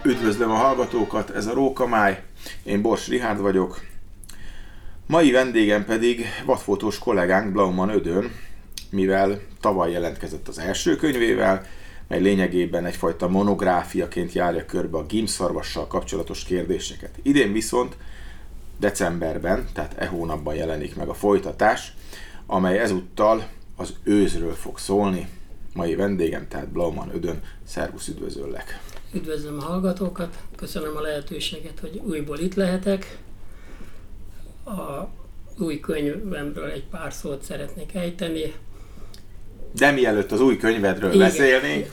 Üdvözlöm a hallgatókat, ez a Rókamáj, én Bors Richárd vagyok. Mai vendégem pedig vadfotós kollégánk Blauman Ödön, mivel tavaly jelentkezett az első könyvével, mely lényegében egyfajta monográfiaként járja körbe a gímszarvassal kapcsolatos kérdéseket. Idén viszont decemberben, tehát hónapban jelenik meg a folytatás, amely ezúttal az őzről fog szólni. Mai vendégem, tehát Blauman Ödön. Szervusz, üdvözöllek! Üdvözlöm a hallgatókat, köszönöm a lehetőséget, hogy újból itt lehetek. A új könyvemről egy pár szót szeretnék ejteni. De mielőtt az új könyvedről beszélnénk,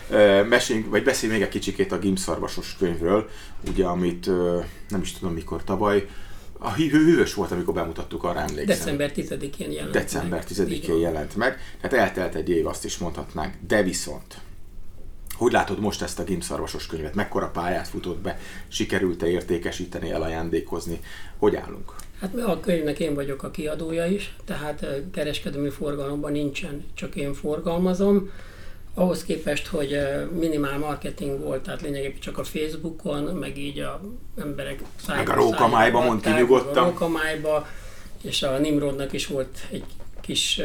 beszélj még egy kicsikét a gímszarvasos könyvről, ugye, amit nem is tudom mikor tavaly, a hűvös volt, amikor bemutattuk, arra emlékszem. December 10-én jelent meg. December 10-én jelent meg, tehát eltelt egy év, azt is mondhatnánk, de viszont hogy látod most ezt a gímszarvasos könyvet? Mekkora pályát futott be? Sikerült-e értékesíteni, elajándékozni? Hogy állunk? Hát a könyvnek én vagyok a kiadója is, tehát kereskedelmi forgalomban nincsen, csak én forgalmazom. Ahhoz képest, hogy minimál marketing volt, tehát lényegében csak a Facebookon, meg így a emberek meg a Rókamájba, mondd ki nyugodtan. A Rókamájba, és a Nimrodnak is volt egy kis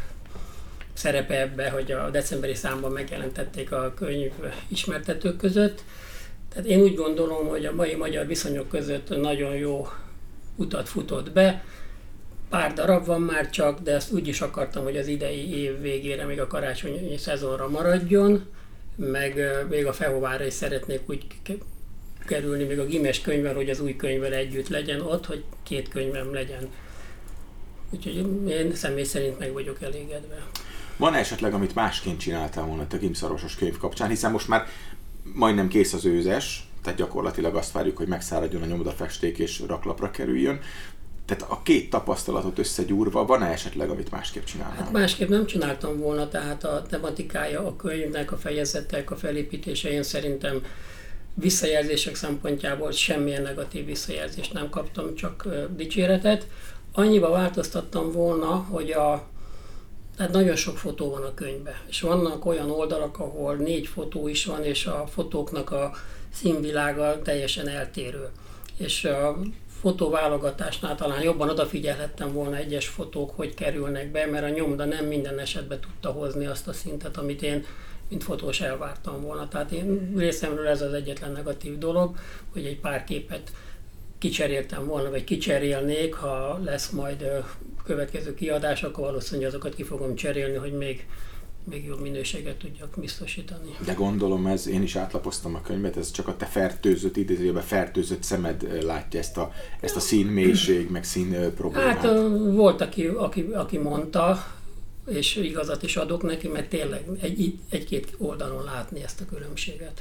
szerepe ebbe, hogy a decemberi számban megjelentették a könyv ismertetők között. Tehát én úgy gondolom, hogy a mai magyar viszonyok között nagyon jó utat futott be. Pár darab van már csak, de ezt úgy is akartam, hogy az idei év végére még a karácsonyi szezonra maradjon, meg még a Fehovárra is szeretnék úgy kerülni, még a gímes könyvvel, hogy az új könyvvel együtt legyen ott, hogy két könyvem legyen. Úgyhogy én személy szerint meg vagyok elégedve. Van esetleg, amit másként csináltál volna a gímszarvasos könyv kapcsán, hiszen most már majdnem kész az őzes, tehát gyakorlatilag azt várjuk, hogy megszáradjon a nyomdafesték és raklapra kerüljön. Tehát a két tapasztalatot összegyúrva van-e esetleg, amit másképp csinálnál? Hát másképp nem csináltam volna, tehát a tematikája a könyvnek, a fejezetek, a felépítése, én szerintem visszajelzések szempontjából semmilyen negatív visszajelzést nem kaptam, csak dicséretet. Annyiba változtattam volna, hogy tehát nagyon sok fotó van a könyvben, és vannak olyan oldalak, ahol 4 fotó is van, és a fotóknak a színvilága teljesen eltérő. És a fotóválogatásnál talán jobban odafigyelhettem volna egyes fotók, hogy kerülnek be, mert a nyomda nem minden esetben tudta hozni azt a szintet, amit én, mint fotós elvártam volna. Tehát én részemről ez az egyetlen negatív dolog, hogy egy pár képet kicseréltem volna, vagy kicserélnék, ha lesz majd következő kiadás, akkor valószínűleg azokat ki fogom cserélni, hogy még jobb minőséget tudjak biztosítani. De gondolom én is átlapoztam a könyvet, ez csak a te fertőzött, idézőjelben fertőzött szemed látja ezt a színmélység, meg szín problémát. Hát volt, aki mondta, és igazat is adok neki, mert tényleg egy-két oldalon látni ezt a különbséget.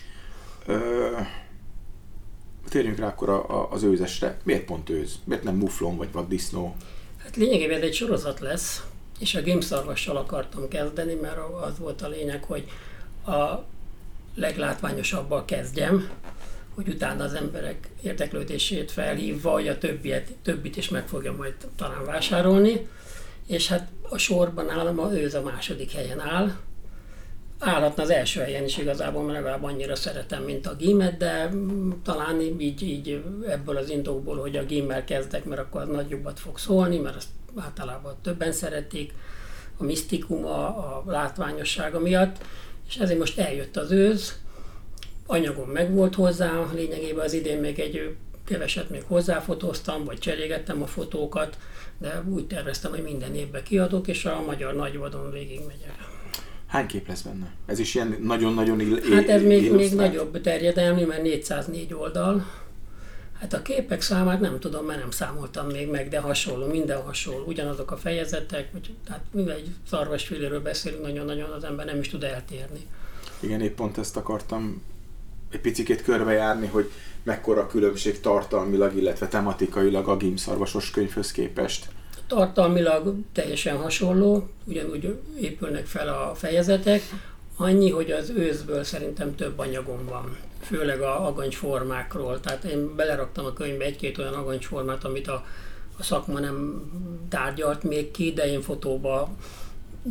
Térjünk rá akkor az őzesre. Miért pont őz? Miért nem muflon vagy vaddisznó? Hát lényegében ez egy sorozat lesz, és a gímszarvassal akartam kezdeni, mert az volt a lényeg, hogy a leglátványosabbal kezdjem, hogy utána az emberek érdeklődését felhívva, hogy a többit is meg fogja majd talán vásárolni. És hát a sorban nálam az őz a második helyen áll. Állhatna az első helyen is igazából, mert legalább annyira szeretem, mint a gímet, de talán így ebből az indokból, hogy a gímmel kezdek, mert akkor az nagyobbat fog szólni, mert azt általában többen szeretik, a misztikuma, a látványossága miatt, és ezért most eljött az őz, anyagom megvolt hozzá, lényegében az idén még egy keveset még hozzáfotóztam, vagy cserégettem a fotókat, de úgy terveztem, hogy minden évben kiadok, és a magyar nagyvadon végigmegyek. Hány kép lesz benne? Ez is ilyen nagyon-nagyon Hát ez még nagyobb terjedelmű, mert 404 oldal. Hát a képek számát nem tudom, mert nem számoltam még meg, de hasonló, minden hasonló. Ugyanazok a fejezetek, tehát mivel egy szarvasfüléről beszélünk, nagyon-nagyon az ember nem is tud eltérni. Igen, épp pont ezt akartam egy picikét körbejárni, hogy mekkora a különbség tartalmilag, illetve tematikailag a gímszarvasos könyvhöz képest. Tartalmilag teljesen hasonló, ugyanúgy épülnek fel a fejezetek, annyi, hogy az őszből szerintem több anyagom van, főleg a agancsformákról. Tehát én beleraktam a könyvbe egy-két olyan agancsformát, amit a szakma nem tárgyalt még ki, de én fotóba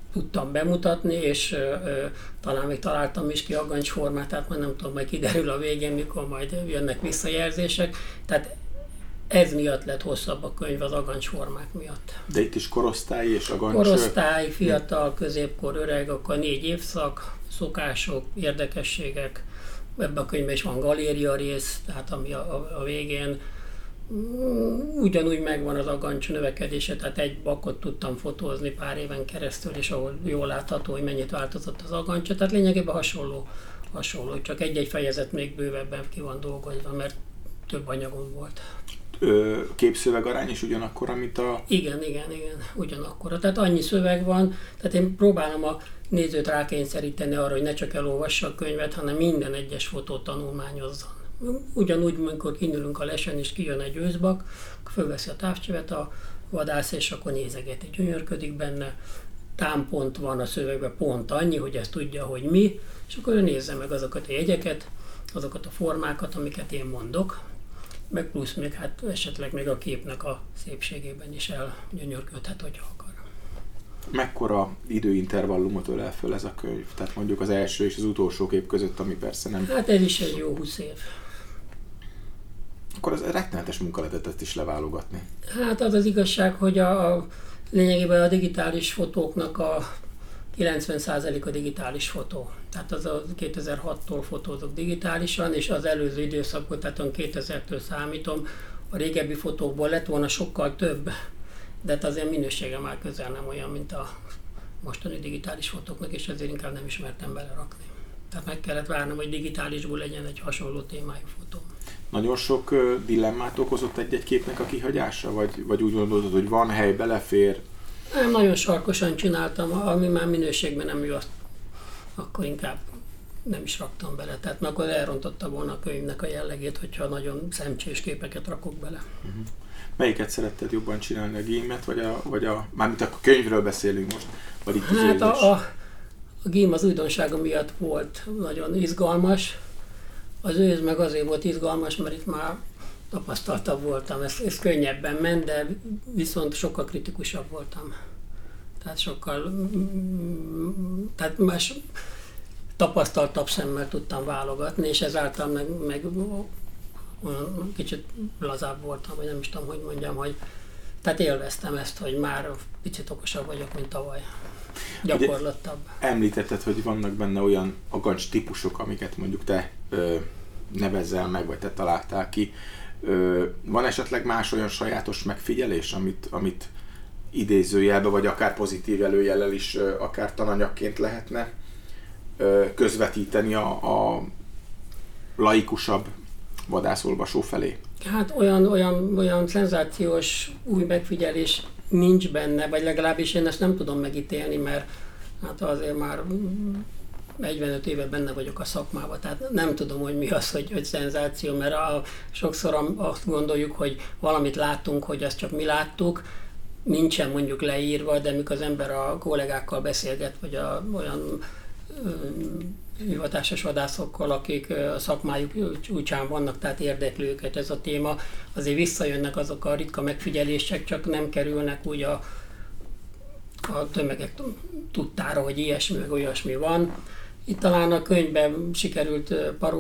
tudtam bemutatni, és talán még találtam is ki agancsformát, tehát majd nem tudom, majd kiderül a végén, mikor majd jönnek visszajelzések. Tehát ez miatt lett hosszabb a könyv, az agancsformák miatt. De itt is korosztály és agancs... Korosztály, fiatal, középkor, öreg, akkor 4 évszak, szokások, érdekességek. Ebben a könyvben is van galéria rész, tehát ami a végén ugyanúgy megvan az agancs növekedése, tehát egy bakot tudtam fotózni pár éven keresztül, és ahol jól látható, hogy mennyit változott az agancsa, tehát lényegében hasonló, csak egy-egy fejezet még bővebben ki van dolgozva, mert több anyagom volt. Képszöveg arány is ugyanakkor, amit a... Igen, ugyanakkor. Tehát annyi szöveg van, tehát én próbálom a nézőt rákényszeríteni arra, hogy ne csak elolvassa a könyvet, hanem minden egyes fotót tanulmányozzon. Ugyanúgy, amikor kinülünk a lesen, és kijön egy őszbak, fölveszi a távcsövet a vadász, és akkor nézegeti, gyönyörködik benne. Támpont van a szövegben, pont annyi, hogy ezt tudja, hogy mi, és akkor ő nézze meg azokat a jegyeket, azokat a formákat, amiket én mondok, meg plusz még hát esetleg még a képnek a szépségében is elgyönyörködhet, hogyha akar. Mekkora időintervallumot ölel föl ez a könyv? Tehát mondjuk az első és az utolsó kép között, ami persze nem... Hát ez is egy jó 20 év. Akkor az rettenetes munka lehetett ezt is leválogatni. Hát az az igazság, hogy lényegében a digitális fotóknak a 90% a digitális fotó. Tehát az a 2006-tól fotózok digitálisan, és az előző időszakot, tehát 2000-től számítom, a régebbi fotókból lett volna sokkal több, de hát azért minősége már közel nem olyan, mint a mostani digitális fotóknak, és ezért inkább nem ismertem belerakni. Tehát meg kellett várnom, hogy digitálisból legyen egy hasonló témájú fotó. Nagyon sok dilemmát okozott egy-egy képnek a kihagyása? Vagy úgy gondolod, hogy van hely, belefér? Nem, nagyon sarkosan csináltam, ami már minőségben nem jó, akkor inkább nem is raktam bele. Tehát akkor elrontotta volna a könyvnek a jellegét, hogyha nagyon szemcsés képeket rakok bele. Uh-huh. Melyiket szeretted jobban csinálni, a gémet, mármint a könyvről beszélünk most, vagy itt az hát a gém az újdonsága miatt volt nagyon izgalmas. Az ősz meg azért volt izgalmas, mert itt már tapasztaltabb voltam, ez könnyebben ment, de viszont sokkal kritikusabb voltam. Tehát más tapasztaltabb szemmel tudtam válogatni, és ezáltal meg olyan kicsit lazább voltam, vagy nem is tudom, hogy mondjam, hogy tehát élveztem ezt, hogy már picit okosabb vagyok, mint tavaly. Gyakorlatabb. Ugye, említetted, hogy vannak benne olyan agancs típusok, amiket mondjuk te nevezzel meg, vagy te találtál ki. Van esetleg más olyan sajátos megfigyelés, amit idézőjelbe, vagy akár pozitív előjellel is akár tananyagként lehetne közvetíteni a laikusabb vadászolvasó felé? Hát olyan szenzációs új megfigyelés nincs benne, vagy legalábbis én ezt nem tudom megítélni, mert hát azért már 45 éve benne vagyok a szakmában, tehát nem tudom, hogy mi az, hogy szenzáció, mert sokszor azt gondoljuk, hogy valamit láttunk, hogy azt csak mi láttuk, nincsen mondjuk leírva, de mikor az ember a kollégákkal beszélget, vagy olyan hivatásos vadászokkal, akik a szakmájuk csúcsán vannak, tehát érdekli őket ez a téma, azért visszajönnek azok a ritka megfigyelések, csak nem kerülnek úgy a tömegek tudtára, hogy ilyesmi, meg olyasmi van. Itt talán a könyvben sikerült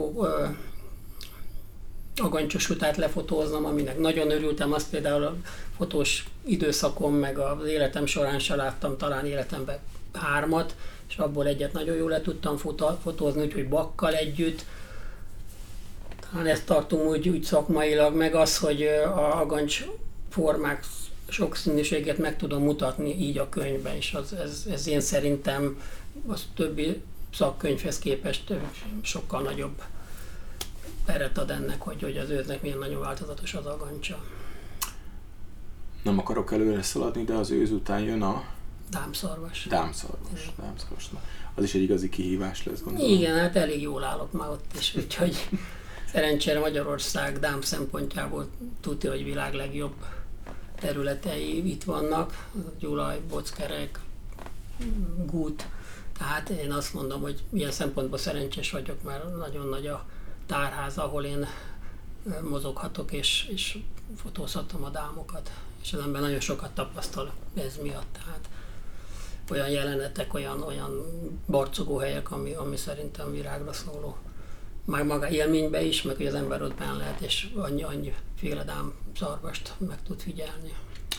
agancsos utát lefotóznom, aminek nagyon örültem, azt például a fotós időszakom, meg az életem során se láttam, talán életemben 3, és abból egyet nagyon jól le tudtam fotózni, úgyhogy bakkal együtt. Talán ezt tartom úgy szakmailag, meg az, hogy a agancs formák sokszínűséget meg tudom mutatni így a könyvben, és ez én szerintem az többi szakkönyvhez képest sokkal nagyobb teret ad ennek, hogy az őznek milyen nagyon változatos az agancsa. Nem akarok előre szaladni, de az őz után jön a... Dámszarvas. Dámszarvas. Az is egy igazi kihívás lesz, gondolom. Igen, hát elég jól állok már ott is, úgyhogy szerencsére Magyarország dám szempontjából tudja, hogy világ legjobb területei itt vannak. Gyulaj, Bockerek, Gút. Tehát én azt mondom, hogy ilyen szempontból szerencsés vagyok, mert nagyon nagy a tárház, ahol én mozoghatok és fotózhatom a dámokat. És az ember nagyon sokat tapasztal ez miatt. Tehát olyan jelenetek, olyan barcogó helyek, ami szerintem virágra szóló. Már maga élménybe is, meg hogy az ember ott benne lehet, és annyi féledám szarvast meg tud figyelni.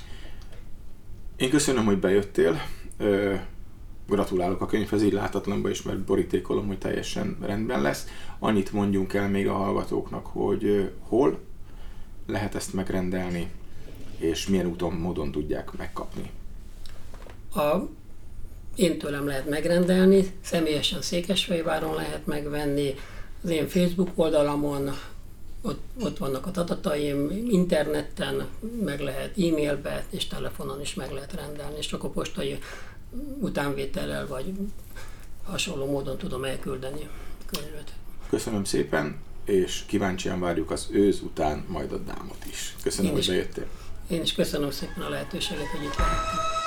Én köszönöm, hogy bejöttél. Gratulálok a könyvhez így látatlanba is, mert borítékolom, hogy teljesen rendben lesz. Annyit mondjunk el még a hallgatóknak, hogy hol lehet ezt megrendelni, és milyen úton, módon tudják megkapni. Én tőlem lehet megrendelni, személyesen Székesfehérváron lehet megvenni, az én Facebook oldalamon, ott vannak az adataim, interneten meg lehet, e-mailbe és telefonon is meg lehet rendelni, és csak a postai utánvétellel vagy hasonló módon tudom elküldeni a könyvet. Köszönöm szépen, és kíváncsian várjuk az ősz után majd a dámot is. Köszönöm, hogy bejöttél. Én is köszönöm szépen a lehetőséget, hogy itt lehettem.